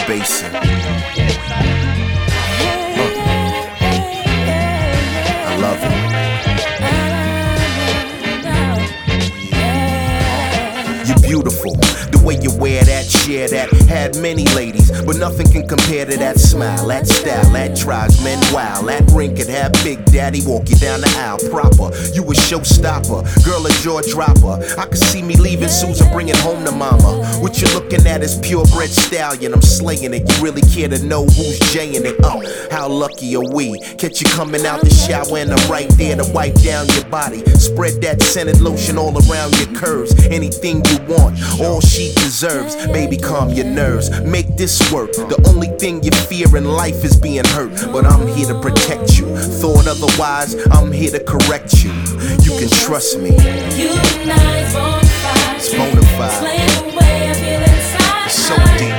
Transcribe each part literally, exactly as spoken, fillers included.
Basin. Uh, I love it. You're beautiful. The way you wear that, share that, had many ladies, but nothing can compare to that smile, that style, that drives men wild. That ring could have Big Daddy walk you down the aisle proper. You a showstopper, girl a jaw dropper. I could see me leaving Susan, bringing home to mama. What you're looking at is purebred stallion. I'm slaying it. You really care to know who's jaying it? Uh, how lucky are we? Catch you coming out the shower and I'm right there to wipe down your body. Spread that scented lotion all around your curves. Anything you want, all she deserves. Baby, calm your nerves, make this work. The only thing you fear in life is being hurt, but I'm here to protect you. Thought otherwise, I'm here to correct you. You can trust me. You and I is bonafide. It's bonafide. Explain the way I feel inside. It's so deep.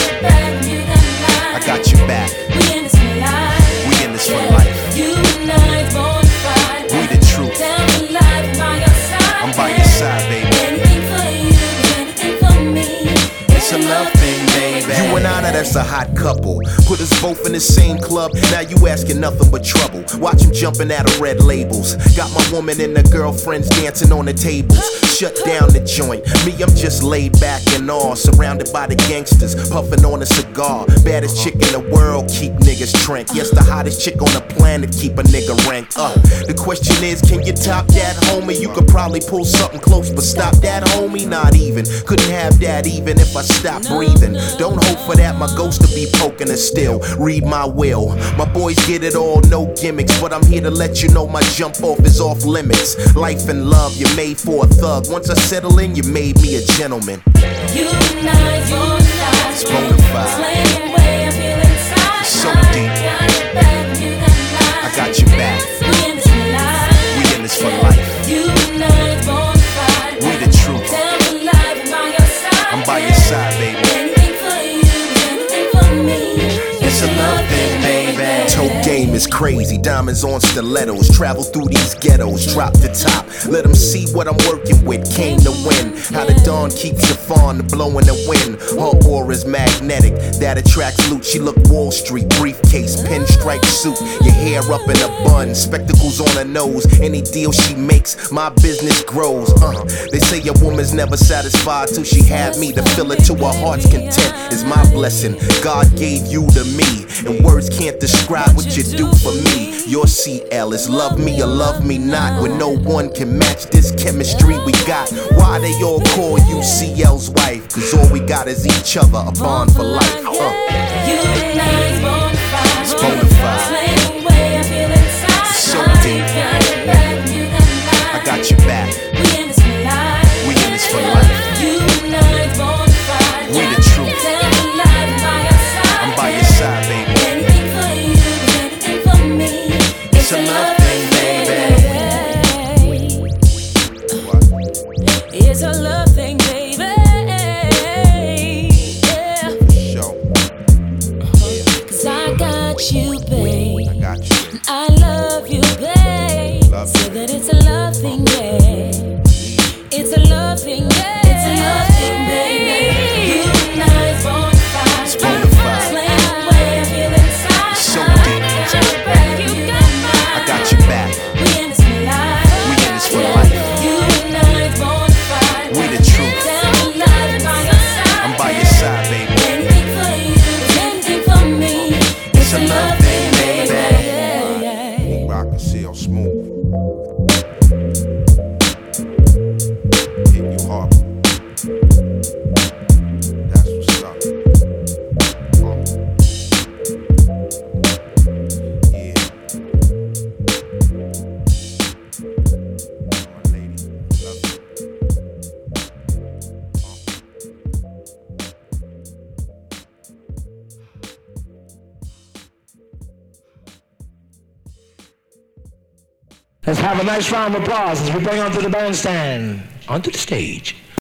I got your back, you got mine. I got your back. We in this for life. We in this for life. You and I is bonafide. We the truth. Down for life, by your side. I'm by your side, baby. Anything for you, anything for me. It's a love thing, baby. You and I, now that's a hot couple. Put us both in the same club. Now you asking nothing but trouble. Watch them jumping out of red labels. Got my woman and the girlfriends dancing on the tables. Shut down the joint. Me, I'm just laid back and all, surrounded by the gangsters, puffing on a cigar. Baddest chick in the world, keep niggas trank. Yes, the hottest chick on the planet, keep a nigga ranked up. The question is, can you top that, homie? You could probably pull something close, but stop that, homie? Not even. Couldn't have that even if I stopped breathing. Don't hope for that, my ghost to be poking us still. Read my will. My boys get it all, no gimmicks, but I'm here to let you know my jump off is off limits. Life and love, you're made for a thug. Once I settle in, you made me a gentleman. You and I is bonafide. It's bonafide. Explain the way I feel inside. It's so deep. I got your back, you got mine. I got your back. We in this for life. We in this for life. You and I is bonafide. We the truth. Down for life, by your side. I'm by your side, baby. Anything for you, anything for me. It's a love thing, baby. Toe game is crazy, diamonds on stilettos. Travel through these ghettos, drop the top. Let them see what I'm working with, came to win. How the dawn keeps her fawn, blowing the wind. Her aura's magnetic, that attracts loot. She look Wall Street, briefcase, pinstripe suit. Your hair up in a bun, spectacles on her nose. Any deal she makes, my business grows. Uh, they say a woman's never satisfied till she had me. To fill her to her heart's content is my blessing. God gave you to me, and words can't describe what you do for me. Your C L is love me or love me not, when no one can match this chemistry we got. Why they all call you C L's wife? Cause all we got is each other, a bond for life. Uh. You and I is bonafide. It's bonafide. Explain the way I feel inside. It's so deep. I got your back, you got mine. I got your back. We in this for life. We in this for life. You and I is bonafide. We the truth. Down for life, by your side. I'm by your side, baby. Anything for you, anything for me. It's a love thing, baby. It's a love thing, baby. Yeah. Show. Cause I got you, babe. I got you. I love you, babe. Love you. Say that it's a love thing, yeah. It's a love thing, yeah. It's a love thing, baby. You and I is bonafide. It's bonafide. Explain the way I feel inside. It's so deep. I got your back, you got mine. I got your back. We in this for life. We in this for life. You and I is bonafide. We the truth. Down for life, by your side. I'm by your side, baby. Anything for you, anything for me. It's a love thing, baby. Yeah. Rock and seal smooth. Hit you hard. That's what's up. Uh. Yeah. My lady, love you. Let's have a nice round of applause as we bring onto the bandstand, onto the stage,